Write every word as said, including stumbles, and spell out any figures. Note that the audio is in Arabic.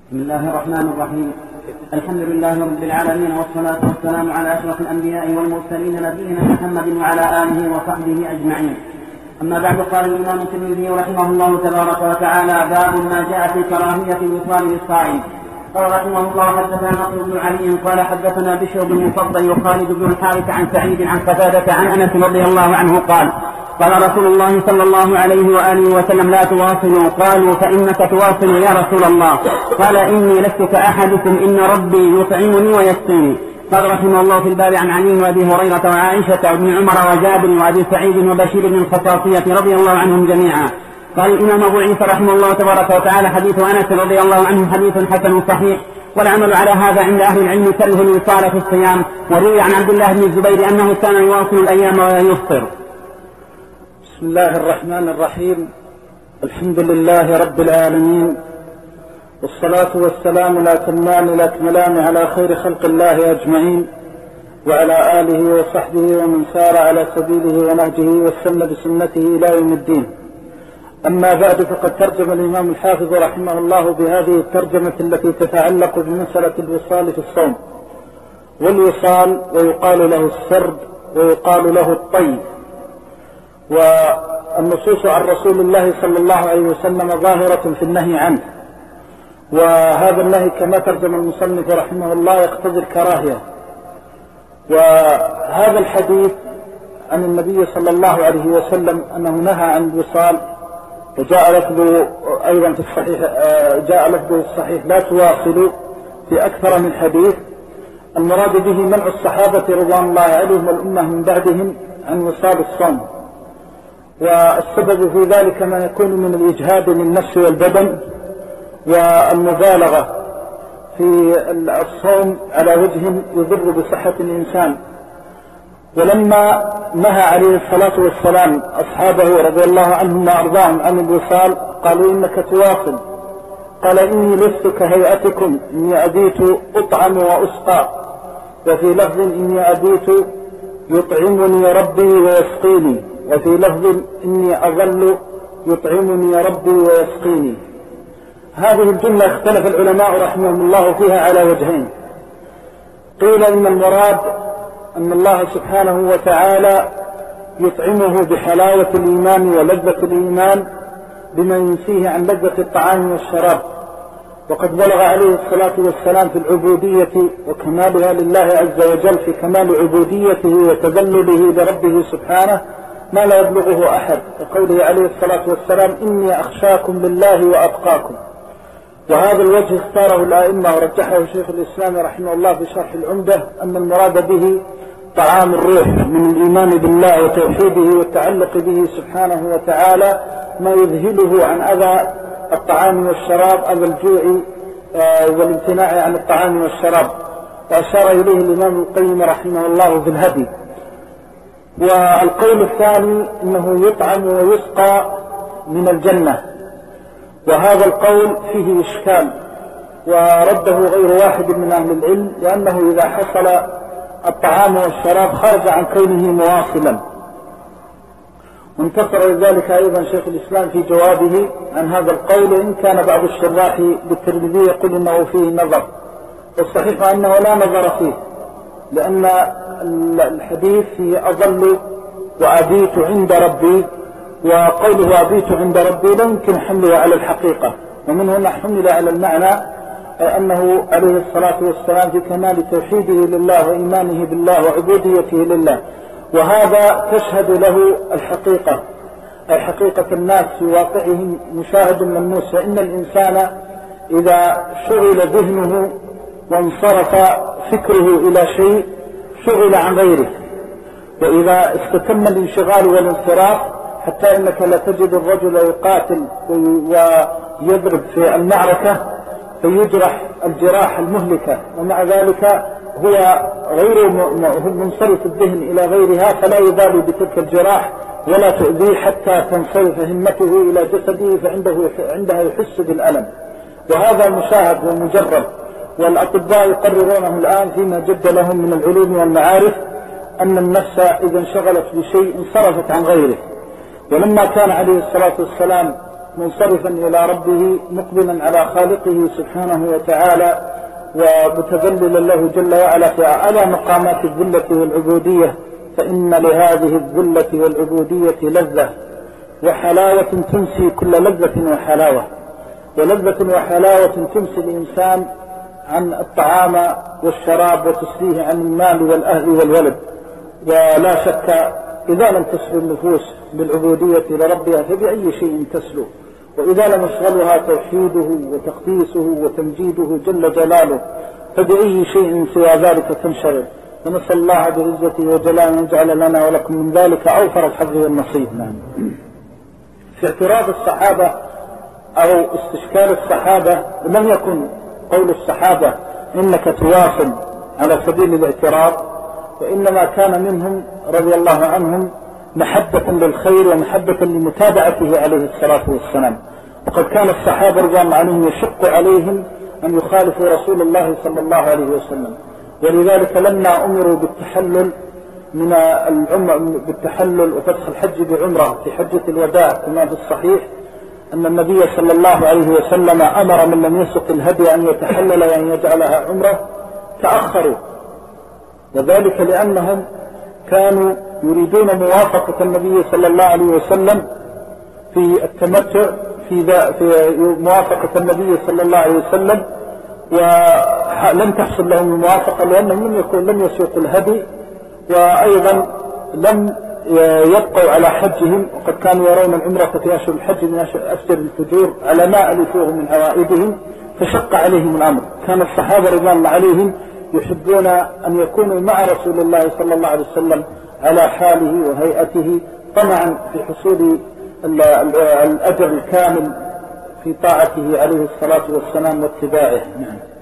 بسم الله الرحمن الرحيم. الحمد لله رب العالمين، والصلاة والسلام على أشرف الأنبياء والمرسلين نبينا محمد وعلى آله وصحبه أجمعين. أما بعد، قال الإمام الترمذي رحمه الله تبارك وتعالى: باب ما جاء في كراهية الوصال للصائم. قال رحمه الله: حدثنا نصر بن علي قال حدثنا بشر بن المفضل وخالد بن الحارث عن سعيد عن قتادة عن أنس رضي الله عنه قال: قال رسول الله صلى الله عليه وآله وسلم: لا تواصلوا. قالوا: فإنك تواصل يا رسول الله؟ قال: إني لست كأحدكم، إن ربي يطعمني ويسقيني. قال رحمه الله في الباب عن علي وأبي هريرة وعائشة وابن عمر وجابر وأبي سعيد وبشير بن الخصاصية رضي الله عنهم جميعا. قال الإمام أبو عيسى رحمه الله تبارك وتعالى: حديث أنس رضي الله عنه حديث حسن صحيح، والعمل على هذا عند أهل العلم كره الوصال في الصيام. وروي عن عبد الله بن الزبير أنه كان يواصل الأيام ويفطر. بسم الله الرحمن الرحيم. الحمد لله رب العالمين، والصلاة والسلام الأتمان الأكملان على خير خلق الله أجمعين، وعلى آله وصحبه ومن سار على سبيله ونهجه واستنى بسنته إلى يوم الدين. أما بعد، فقد ترجم الإمام الحافظ رحمه الله بهذه الترجمة التي تتعلق بمسألة الوصال في الصوم. والوصال ويقال له السرد ويقال له الطي، والنصوص عن رسول الله صلى الله عليه وسلم ظاهرة في النهي عنه، وهذا النهي كما ترجم المصنف رحمه الله يقتضي الكراهية. وهذا الحديث عن النبي صلى الله عليه وسلم أنه نهى عن الوصال، وجاء لفظه أيضا في الصحيح، جاء لفظه الصحيح: لا تواصلوا، في أكثر من حديث. المراد به منع الصحابة رضوان الله عليهم والأمة من بعدهم عن وصال الصوم، والسبب في ذلك ما يكون من الإجهاد للنفس والبدن والمبالغة في الصوم على وجه يضر بصحة الإنسان. ولما نهى عليه الصلاة والسلام أصحابه رضي الله عنهم وأرضاهم عن الوصال قالوا: إنك تواصل. قال: إني لست كهيئتكم، إني أبيت أطعم وأسقى. وفي لفظ: إني أبيت يطعمني ربي ويسقيني. وفي لفظ: إني أظل يطعمني ربي ويسقيني. هذه الجملة اختلف العلماء رحمهم الله فيها على وجهين. قيل إن المراد أن الله سبحانه وتعالى يطعمه بحلاوة الإيمان ولذة الإيمان بما ينسيه عن لذة الطعام والشراب، وقد بلغ عليه الصلاة والسلام في العبودية وكمالها لله عز وجل، في كمال عبوديته وتذلله لربه سبحانه ما لا يبلغه أحد، وقوله عليه الصلاة والسلام: إني أخشاكم لله وأتقاكم. وهذا الوجه اختاره الآئمة ورجحه شيخ الإسلام رحمه الله في شرح العمدة، أن المراد به طعام الروح من الإيمان بالله وتوحيده والتعلق به سبحانه وتعالى، ما يذهله عن أذى الطعام والشراب، أذى الجوع والامتناع عن الطعام والشراب. وأشار إليه الإمام القيم رحمه الله في الهدي. والقول الثاني أنه يطعم ويسقى من الجنة، وهذا القول فيه إشكال، ورده غير واحد من أهل العلم، لأنه إذا حصل الطعام والشراب خرج عن كونه مواصلا. وانتصر لذلك أيضا شيخ الإسلام في جوابه عن هذا القول، إن كان بعض الشراح بالترمذي يقول إنه فيه نظر، والصحيح أنه لا نظر فيه، لأن الحديث فيه أظل وأبيت عند ربي، وقوله أبيت عند ربي لا يمكن حمله على الحقيقة، ومن هنا حمل على المعنى أنه عليه الصلاة والسلام في كمال توحيده لله وإيمانه بالله وعبوديته لله. وهذا تشهد له الحقيقة، أي حقيقة الناس في واقعهم مشاهد ملموس. فإن الإنسان إذا شغل ذهنه وانصرف فكره إلى شيء شغل عن غيره، وإذا استتم الانشغال والانصراف حتى إنك لا تجد الرجل يقاتل ويضرب في المعركة فيجرح الجراح المهلكة، ومع ذلك هو غير منصرف الذهن إلى غيرها، فلا يبالي بتلك الجراح ولا تؤذيه حتى تنصرف همته إلى جسده، فعنده عندها يحس بالألم. وهذا مشاهد ومجرب، والأطباء يقررونه الآن فيما جد لهم من العلوم والمعارف أن النفس إذا انشغلت بشيء انصرفت عن غيره. ولما كان عليه الصلاة والسلام منصرفا إلى ربه مقبلا على خالقه سبحانه وتعالى ومتذللا له جل وعلا في أعلى مقامات الذلة والعبودية، فإن لهذه الذلة والعبودية لذة وحلاوة تنسي كل لذة وحلاوة، ولذة وحلاوة تنسي الإنسان عن الطعام والشراب وتسليه عن المال والأهل والولد. ولا شك إذا لم تسلو النفوس بالعبودية لربها فبأي شيء تسلو، وإذا لم يشغلها توحيده وتقديسه وتمجيده جل جلاله فبأي شيء سوى ذلك تنشغل. ونسأل الله بعزته وجلاله أن يجعل لنا ولكم من ذلك أوفر الحظ والنصيب. في اعتراض الصحابة أو استشكال الصحابة لم يكن قول الصحابة إنك تواصل على سبيل الاعتراض، وإنما كان منهم رضي الله عنهم محبة للخير ومحبة لمتابعته عليه الصلاة والسلام. وقد كان الصحابة رضي الله عنهم يشق عليهم أن يخالفوا رسول الله صلى الله عليه وسلم، ولذلك لما أمروا بالتحلل من العمر بالتحلل وفتح الحج بعمرة في حجة الوداع كما في الصحيح أن النبي صلى الله عليه وسلم أمر من لم يسق الهدي أن يتحلل وأن يجعلها عمرة، تأخروا، وذلك لأنهم كانوا يريدون موافقة النبي صلى الله عليه وسلم في التمتع في, في موافقة النبي صلى الله عليه وسلم، ولم تحصل لهم الموافقة لأنهم لم يكن لم يسوقوا الهدي، وأيضا لم يبقوا على حجهم، وقد كانوا يرون العمرة في أشهر الحج من أشهر الفجور على ما ألفوه من عوائدهم، فشق عليهم الأمر. كان الصحابة رضوان الله عليهم يحبون أن يكونوا مع رسول الله صلى الله عليه وسلم على حاله وهيئته طمعا في حصول الأجر الكامل في طاعته عليه الصلاة والسلام واتباعه.